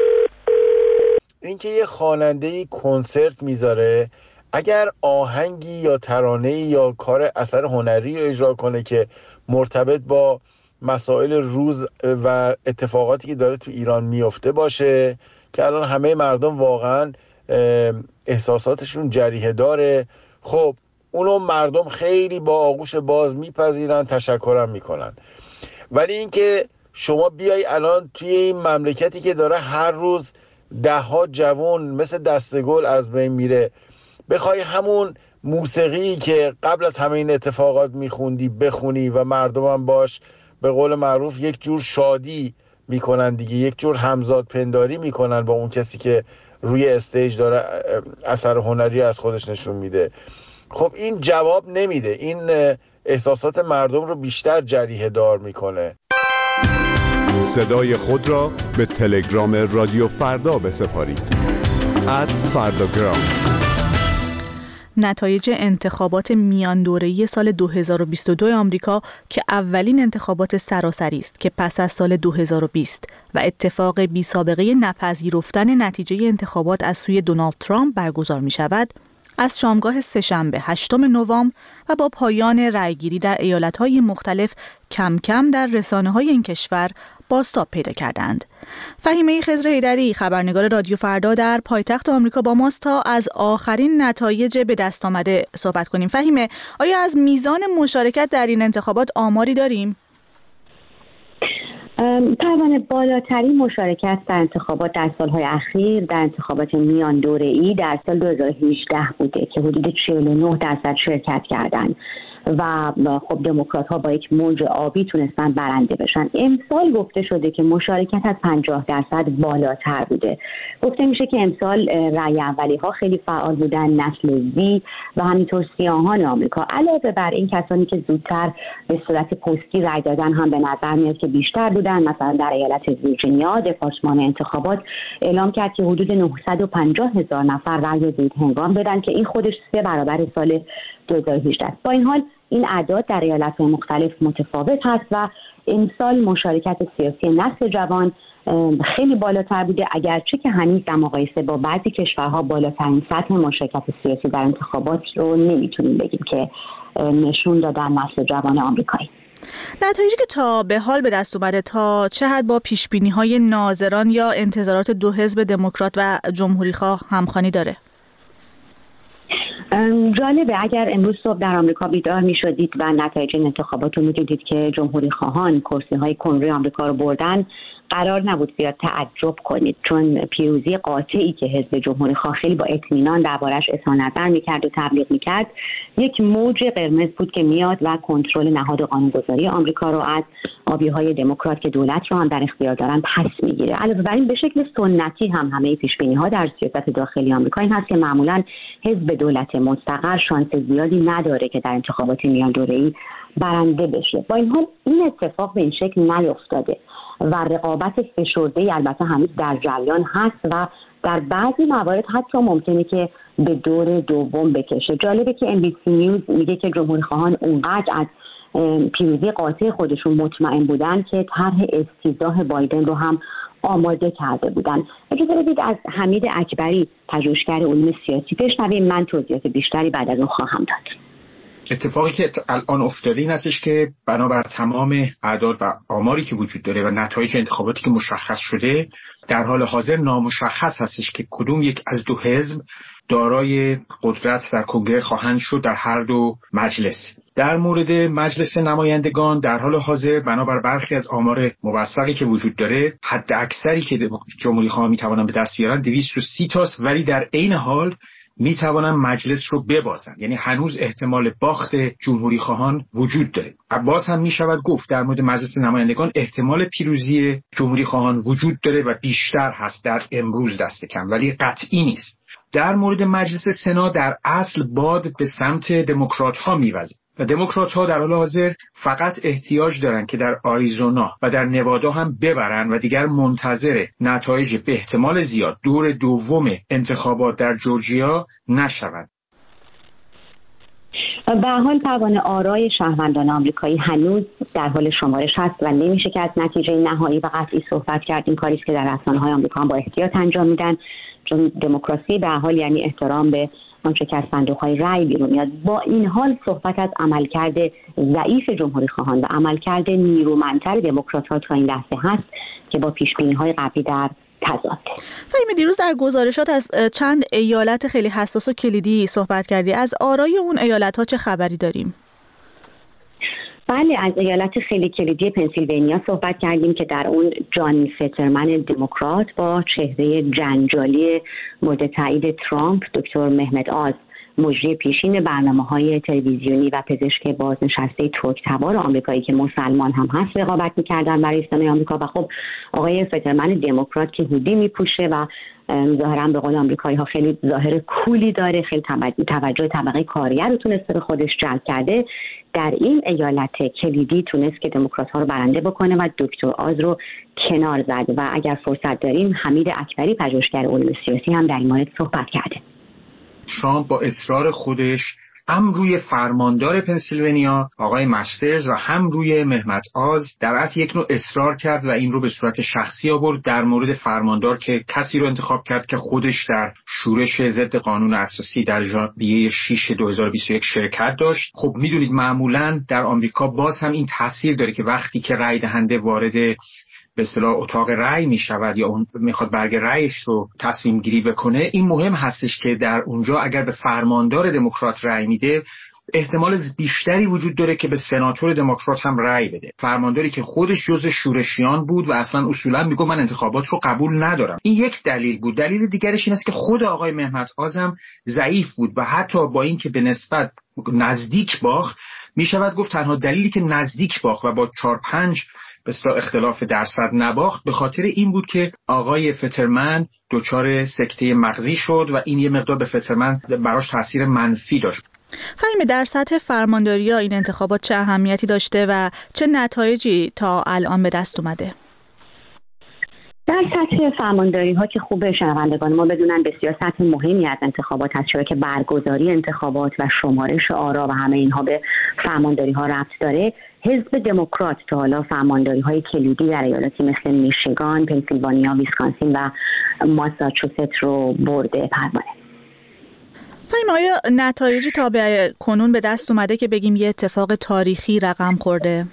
S20: اینکه یه خواننده کنسرت میذاره اگر آهنگی یا ترانه‌ای یا کار اثر هنری رو اجرا کنه که مرتبط با مسائل روز و اتفاقاتی که داره تو ایران میفته باشه که الان همه مردم واقعا احساساتشون جریحه داره، خب اونو مردم خیلی با آغوش باز میپذیرن، تشکرم میکنن. ولی اینکه شما بیای الان توی این مملکتی که داره هر روز ده ها جوان مثل دستگل از بین میره، بخوای همون موسیقی که قبل از همه این اتفاقات میخوندی بخونی و مردم هم باش به قول معروف یک جور شادی میکنن دیگه، یک جور همزاد پنداری میکنن با اون کسی که روی استیج داره اثر هنری از خودش نشون میده، خب این جواب نمیده، این احساسات مردم رو بیشتر جریحه دار میکنه.
S21: صدای خود را به تلگرام رادیو فردا بسپارید. ات فرداگرام.
S1: نتایج انتخابات میان دوره‌ای سال دو هزار و بیست و دو آمریکا که اولین انتخابات سراسری است که پس از سال دو هزار و بیست و اتفاق بی سابقه نپذیرفتن نتیجه انتخابات از سوی دونالد ترامپ برگزار می شود، از شامگاه سه‌شنبه هشتم نوامبر و با پایان رأیگیری در ایالت‌های مختلف کم کم در رسانه‌های این کشور بازتاب پیدا کردند. فهیمه خضر حیدری، خبرنگار رادیو فردا در پایتخت آمریکا با ماست تا از آخرین نتایج به دست آمده صحبت کنیم. فهیمه، آیا از میزان مشارکت در این انتخابات آماری داریم؟
S22: پروانه، بالاترین مشارکت در انتخابات در سالهای اخیر در انتخابات میان دوره‌ای در سال دو هزار و هجده بوده که حدود چهل و نه درصد شرکت کردند و خب دموکرات ها با یک موج آبی تونستن برنده بشن. امسال گفته شده که مشارکت از پنجاه درصد بالاتر بوده. گفته میشه که امسال رأی اولی ها خیلی فعال بودن، نسل زی و همینطور سیاهان آمریکا. علاوه بر این کسانی که زودتر به صورت پستی رأی دادن هم به نظر میاد که بیشتر بودن. مثلا در ایالت ویرجینیا دپارتمان انتخابات اعلام کرد که حدود نهصد و پنجاه هزار نفر رأی زود هنگام دادن که این خودش سه برابر سال دو هزار و هجده. با این حال این اعداد در ایالت‌های مختلف متفاوت هست و امسال مشارکت سیاسی نسل جوان خیلی بالاتر بوده، اگرچه که هنوز در مقایسه با بعضی کشورها بالاترین سطح مشارکت سیاسی در انتخابات رو نمیتونیم بگیم که نشون دادن نسل جوان آمریکایی.
S1: نتایجی که تا به حال به دست اومده تا چه حد با پیشبینی‌های ناظران یا انتظارات دو حزب دموکرات و جمهوری‌خواه همخوانی داره؟
S22: جالبه، اگر امروز صبح در آمریکا بیدار می شدید و نتایج انتخابات رو می دیدید که جمهوری خواهان کرسی های کنگره آمریکا رو بردن، قرار نبود زیاد تعجب کنید، چون پیروزی قاطعی که حزب جمهوری خواه خیلی با اطمینان دربارش اظهار نظر می‌کرد و تبلیغ می‌کرد، یک موج قرمز بود که میاد و کنترل نهاد قانونگذاری آمریکا رو از آبی‌های دموکرات که دولت رو هم در اختیار دارن پس میگیره. علاوه بر این به شکل سنتی هم همه پیش‌بینی‌ها در سیاست داخلی آمریکا این هست که معمولاً حزب دولت مستقر شانس زیادی نداره که در انتخابات میان دوره‌ای برنده بشه. با این حال این اتفاق به این شکل نیفتاده و رقابت فشرده‌ای البته هنوز در جریان هست و در بعضی موارد حتی ممکنه که به دور دوم بکشه. جالبه که ام بی سی نیوز میگه که جمهوری‌خواهان اونقدر از پیروزی قاطع خودشون مطمئن بودن که طرح استیضاح بایدن رو هم آماده کرده بودن. اجازه بدید از حمید اکبری، پژوهشگر علوم سیاسی، بشنویم. من توضیحات بیشتری بعد از اون خواهم داد.
S23: اتفاقی که الان افتاده این هستش که بنابر تمام اعداد و آماری که وجود داره و نتایج انتخاباتی که مشخص شده، در حال حاضر نامشخص هستش که کدوم یک از دو حزب دارای قدرت در کنگره خواهند شد در هر دو مجلس. در مورد مجلس نمایندگان در حال حاضر بنابر برخی از آمار موثقی که وجود داره، حد اکثری که جمهوری خواهان میتوانند به دست بیارن دویست و سی تاست، ولی در عین حال می توانن مجلس رو ببازن، یعنی هنوز احتمال باخت جمهوری خواهان وجود داره. باز هم می شود گفت در مورد مجلس نمایندگان احتمال پیروزی جمهوری خواهان وجود داره و بیشتر هست در امروز دست کم، ولی قطعی نیست. در مورد مجلس سنا در اصل باد به سمت دموکرات ها میوزه و دموکرات ها در حال حاضر فقط احتیاج دارن که در آریزونا و در نوادا هم ببرن و دیگر منتظر نتایج به احتمال زیاد دور دوم انتخابات در جورجیا نشوند.
S22: به حال پروانه آرای شهروندان آمریکایی هنوز در حال شمارش هست و نمیشه که از نتیجه نهایی و قطعی صحبت کرد. این کاریه که در رسانه‌های آمریکا هم با احتیاط انجام میدن، چون دموکراسی به حال یعنی احترام به آنچه که از صندوق‌های رأی بیرون میاد. با این حال صحبت از عملکرد ضعیف جمهوری خواهان و عملکرد نیرومندتر دموکرات‌ها تا این لحظه هست که با پیش‌بینی‌های قبلی در تضاد.
S1: فهیمه، دیروز در گزارشات از چند ایالت خیلی حساس و کلیدی صحبت کردی. از آرای اون ایالت‌ها چه خبری داریم؟
S22: بله، از ایالت خیلی کلیدی پنسیلوانیا صحبت کردیم که در اون جان فترمن دموکرات با چهره جنجالی مورد تایید ترامپ، دکتر مهمت آز، مجری پیشین برنامه‌های تلویزیونی و پزشک بازنشسته ترک‌تبار آمریکایی که مسلمان هم هست رقابت می‌کردن برای رئیس‌جمهوری آمریکا. و خب آقای فترمن دموکرات که هودی میپوشه و ظاهراً به قول آمریکایی‌ها خیلی ظاهر کولی داره، خیلی توجه طبقه کارگر رو تونسته به خودش جلب کرده، در این ایالت کلیدی تونست که دموکرات‌ها رو برنده بکنه و دکتر آز رو کنار زد. و اگر فرصت داریم حمید اکبری پژوهشگر علوم سیاسی هم در این مورد صحبت کرده.
S23: ترامپ با اصرار خودش هم روی فرماندار پنسیلوانیا آقای مسترز و هم روی مهمت آز در اصل یک نوع اصرار کرد و این رو به صورت شخصی آورد در مورد فرماندار که کسی رو انتخاب کرد که خودش در شورش ضد قانون اساسی در ژانویه شش دو هزار و بیست و یک شرکت داشت. خب میدونید معمولا در آمریکا باز هم این تاثیر داره که وقتی که رای دهنده وارد به اصطلاح اتاق رأی می شود یا اون میخواد برگ رأیش رو تصمیم گیری بکنه، این مهم هستش که در اونجا اگر به فرماندار دموکرات رأی میده احتمال بیشتری وجود داره که به سناتور دموکرات هم رأی بده، فرمانداری که خودش جزء شورشیان بود و اصلا اصولا میگه من انتخابات رو قبول ندارم. این یک دلیل بود. دلیل دیگرش این است که خود آقای مهمت آز هم ضعیف بود و حتی با اینکه به نسبت نزدیک باخت، میشود گفت تنها دلیلی که نزدیک باخت و با چهار پنج به اصطلاح اختلاف درصد نباخت به خاطر این بود که آقای فترمن دچار سکته مغزی شد و این یه مقدار به فترمن براش تاثیر منفی داشت.
S1: فهیمه، در سطح فرمانداری‌ها این انتخابات چه اهمیتی داشته و چه نتایجی تا الان به دست اومده؟
S22: در سطح فرمانداری ها که خوب شنوندگان ما بدونن بسیار سطح مهمی از انتخابات هست، چرا که برگزاری انتخابات و شمارش آرا و همه اینها به فرمانداری ها ربط داره. حزب دموکرات تا حالا فرمانداری های کلیدی در ایالاتی مثل میشیگان، پنسیلوانیا، ویسکانسین و ماساچوست رو برده. پروانه،
S1: فهیمه، آیا نتایجی تا به کنون به دست اومده که بگیم یه اتفاق تاریخی رقم خورده؟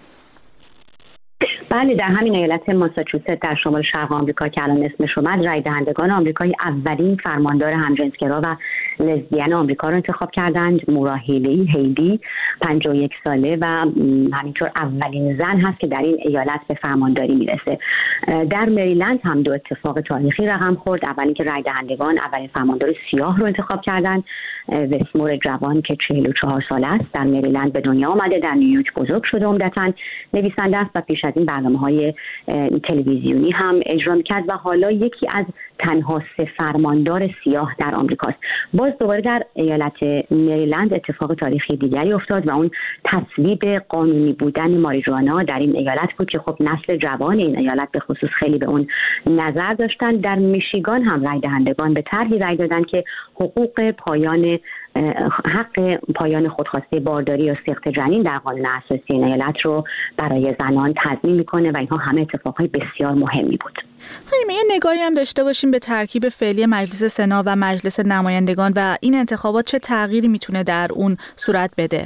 S22: بله، در همین ایالت ماساچوست در شمال شرق آمریکا که الان اسمش اومد، رای دهندگان آمریکایی اولین فرماندار همجنسگرا و لزبیان آمریکا رو انتخاب کردند. مورا هیلی هیلی پنجاه و یک ساله و همینطور اولین زن هست که در این ایالت به فرمانداری میرسه. در مریلند هم دو اتفاق تاریخی رقم خورد. اولی که رای دهندگان اولین فرماندار سیاه رو انتخاب کردند، وسمور جوان که چهل و چهار ساله است، در مریلند به دنیا آمده، در نیویورک بزرگ شده، عمدتاً نویسنده است و پیش از این برنامه‌های تلویزیونی هم اجرا می‌کرد و حالا یکی از تنها سه فرماندار سیاه در آمریکاست. باز دوباره در ایالت مریلند اتفاق تاریخی دیگری افتاد و اون تصویب قانونی بودن ماریجوانا در این ایالت بود که خب نسل جوان این ایالت به خصوص خیلی به اون نظر داشتن. در میشیگان هم رای دهندگان به طرحی رای دادن که حقوق پایان حق پایان خودخواسته بارداری یا سقط جنین در قانون اساسی این ایالت رو برای زنان تضمین میکنه و اینها همه اتفاقهای بسیار مهمی بود.
S1: فهیمه، یه نگاهی هم داشته باشیم به ترکیب فعلی مجلس سنا و مجلس نمایندگان و این انتخابات چه تغییری میتونه در اون صورت بده؟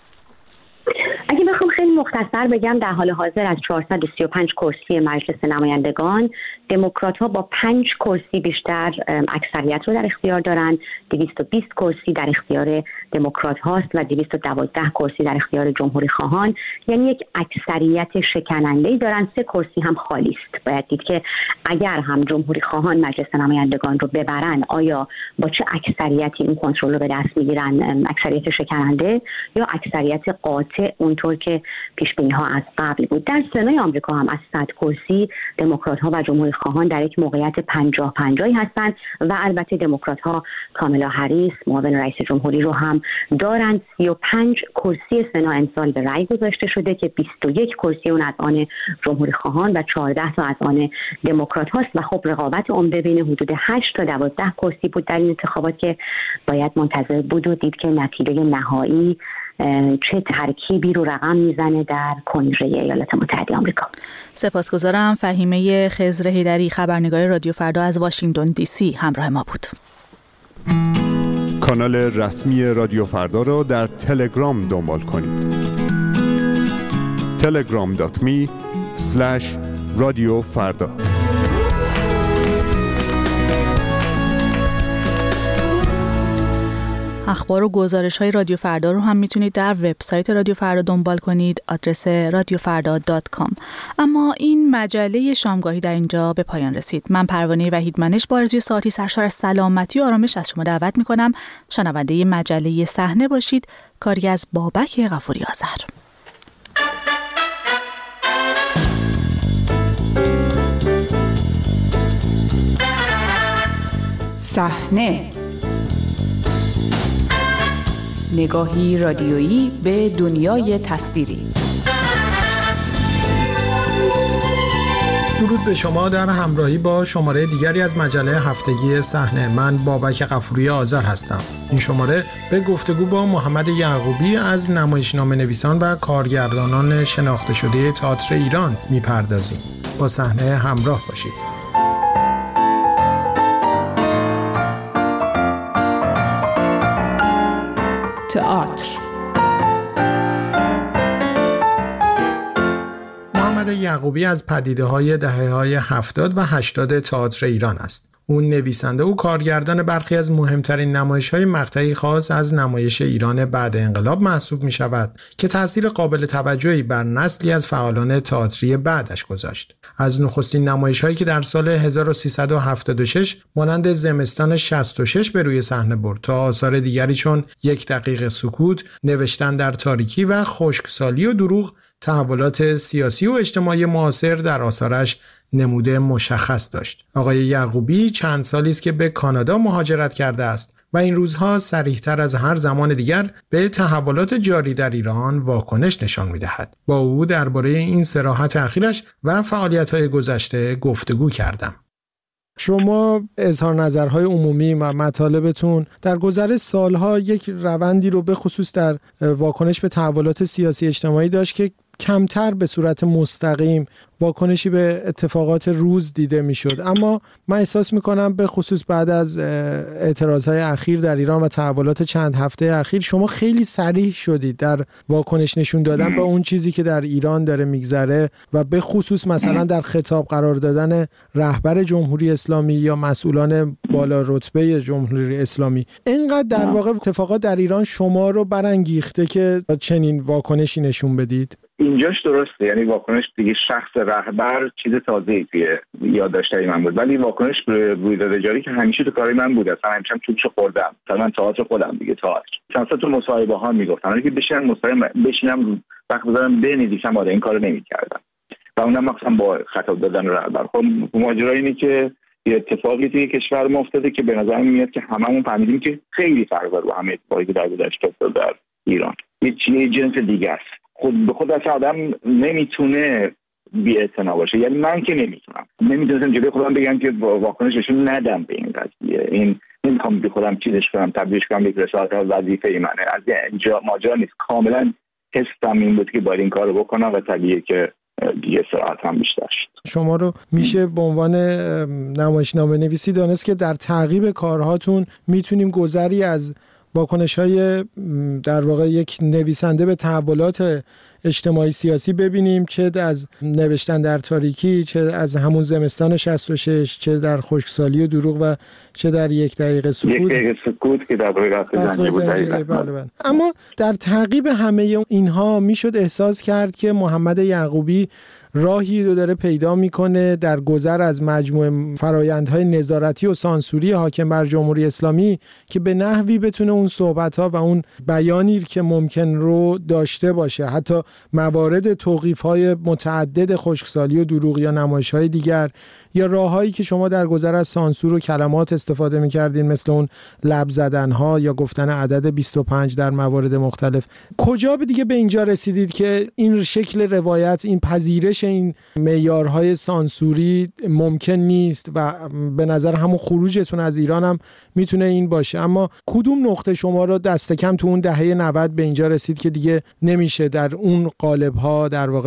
S22: اگه بخوام خیلی مختصر بگم، در حال حاضر از چهارصد و سی و پنج کرسی مجلس نمایندگان دموکرات‌ها با پنج کرسی بیشتر اکثریت رو در اختیار دارن. دویست و بیست کرسی در اختیار دموکرات هاست و دویست و دوازده کرسی در اختیار جمهوری خواهان، یعنی یک اکثریت شکننده‌ای دارن. سه کرسی هم خالی است. باید دید که اگر هم جمهوری خواهان مجلس نمایندگان رو ببرن، آیا با چه اکثریتی این کنترل رو به دست میگیرن، اکثریت شکننده یا اکثریت قاطع اونطور که پیش بینی ها از قبل بود. در سنای آمریکا هم از صد کرسی دموکرات ها و جمهوری خواهان در یک موقعیت پنجاه پنجاه هستند و البته دموکرات ها کامالا هریس معاون رئیس جمهوری رو هم دارند. سی و پنج کرسی سنا امسال به رأی گذاشته شده که بیست و یک کرسی اون از آن جمهوری خواهان و چهارده تا از آن دموکرات هاست و خب رقابت عمده بین حدود هشت تا دوازده کرسی بود در این انتخابات که باید منتظر بود و دید که نتیجه نهایی چه ترکیبی رو رقم میزنه در کنگره ایالات متحده آمریکا.
S1: سپاسگزارم. فهیمه خضر حیدری، خبرنگار رادیو فردا از واشنگتن دی سی همراه ما بود.
S21: کانال رسمی رادیو فردا را در تلگرام دنبال کنید. تلگرام دات می اسلش رادیو فردا.
S1: اخبار و گزارش‌های رادیو فردا رو هم میتونید در وبسایت رادیو فردا دنبال کنید، آدرس رادیو فردا دات کام. اما این مجله شامگاهی در اینجا به پایان رسید. من پروانه وحیدمنش با آرزوی ساعتی سرشار از سلامتی و آرامش از شما دعوت میکنم شنونده مجله صحنه باشید، کاری از بابک غفوری آذر.
S2: صحنه، نگاهی رادیویی به دنیای تصویری.
S3: درود به شما در همراهی با شماره دیگری از مجله هفتگی صحنه. من بابک غفوری آذر هستم. این شماره به گفتگو با محمد یعقوبی از نمایشنامه نویسان و کارگردانان شناخته شده تئاتر ایران میپردازیم. با صحنه همراه باشید.
S2: تئاتر.
S3: محمد یعقوبی از پدیده‌های دهه‌های هفتاد و هشتاد تئاتر ایران است. او نویسنده و کارگردان برخی از مهمترین نمایش‌های مقطعی خاص از نمایش ایران بعد انقلاب محسوب می‌شود که تأثیر قابل توجهی بر نسلی از فعالان تئاتری بعدش گذاشت. از نخستین نمایش‌هایی که در سال هزار و سیصد و هفتاد و شش مانند زمستان شصت و شش به روی صحنه برد تا آثار دیگری چون یک دقیقه سکوت، نوشتن در تاریکی و خشکسالی و دروغ تحولات سیاسی و اجتماعی معاصر در آثارش نموده مشخص داشت. آقای یعقوبی چند سالی است که به کانادا مهاجرت کرده است و این روزها صریح‌تر از هر زمان دیگر به تحولات جاری در ایران واکنش نشان می‌دهد. با او درباره این صراحت اخیرش و فعالیت‌های گذشته گفتگو کردم. شما اظهار نظرهای عمومی و مطالبتون در گذر سالها یک روندی رو به خصوص در واکنش به تحولات سیاسی اجتماعی داشت که کمتر به صورت مستقیم واکنشی به اتفاقات روز دیده میشد، اما من احساس میکنم به خصوص بعد از اعتراضهای اخیر در ایران و تحولات چند هفته اخیر شما خیلی صریح شدید در واکنش نشون دادن به اون چیزی که در ایران داره میگذره و به خصوص مثلا در خطاب قرار دادن رهبر جمهوری اسلامی یا مسئولان بالا رتبه جمهوری اسلامی. اینقدر در واقع اتفاقات در ایران شما رو برانگیخته که چنین واکنشی نشون بدید؟
S5: اینجاش درسته، یعنی واکنش دیگه شخص رهبر چیز تازه‌ای توی یادداشت‌های من بود، ولی واکنش به رویداد جاری که همیشه تو کاری من بود، اصلا همیشه توش خوردم. مثلا من تئاتر خودم دیگه تئاتر چند تا مصاحبه ها میگفتن که بشینم مصاحبه بشینم وقت بذارم بنویسم، آره این کارو نمی‌کردم و اونم مثلا با خطاب دادن رهبر. خب ماجرا اینه که یه اتفاقی توی کشور ما افتاده که به نظر میاد که هممون فهمیدیم که خیلی فرق داره با همه اتفاقی که در گذشته افتاده در ایران. یه چیه جنس دیگه است. خود به خود اصلا آدم نمیتونه بی‌اعتنا باشه، یعنی من که نمیتونم نمیتونم جلوی خودم بگم که واکنششون ندم به این قضیه. این نمیخوام به خودم چیزش کنم، تبدیلش کنم یک رسالت وظیفه منه. از اینجا ماجرا نیست، کاملا حسم این بود که باید این کارو بکنم و طبیعیه که دیگه سرعت هم بیشتر شد.
S3: شما رو میشه به عنوان نمایشنامه نویسی دانست که در تعقیب کارهاتون میتونیم گذری از واکنش‌های در واقع یک نویسنده به تحولات اجتماعی سیاسی ببینیم، چه از نوشتن در تاریکی، چه از همون زمستان شصت و شش، چه در خشکسالی و دروغ و چه در یک دقیقه سکوت.
S5: یک دقیقه سکوت که در رفت زنجیره بود.
S3: بله بله. اما در تعقیب همه اینها میشد احساس کرد که محمد یعقوبی راهی رو داره پیدا میکنه در گذر از مجموعه فرایندهای نظارتی و سانسوری حاکم بر جمهوری اسلامی که به نحوی بتونه اون صحبت‌ها و اون بیانی که ممکن رو داشته باشه، حتی موارد توقیف‌های متعدد خشکسالی و دروغ یا نمایش‌های دیگر یا راه‌هایی که شما در گذر از سانسور و کلمات استفاده می‌کردین مثل اون لب زدن‌ها یا گفتن عدد بیست و پنج در موارد مختلف، کجا به دیگه به اینجا رسیدید که این شکل روایت، این پذیرش این معیارهای سانسوری ممکن نیست و به نظر همون خروجتون از ایران هم میتونه این باشه؟ اما کدوم نقطه شما رو دست کم تو اون دهه نود به اینجا رسید که دیگه نمیشه در اون قالب‌ها در واقع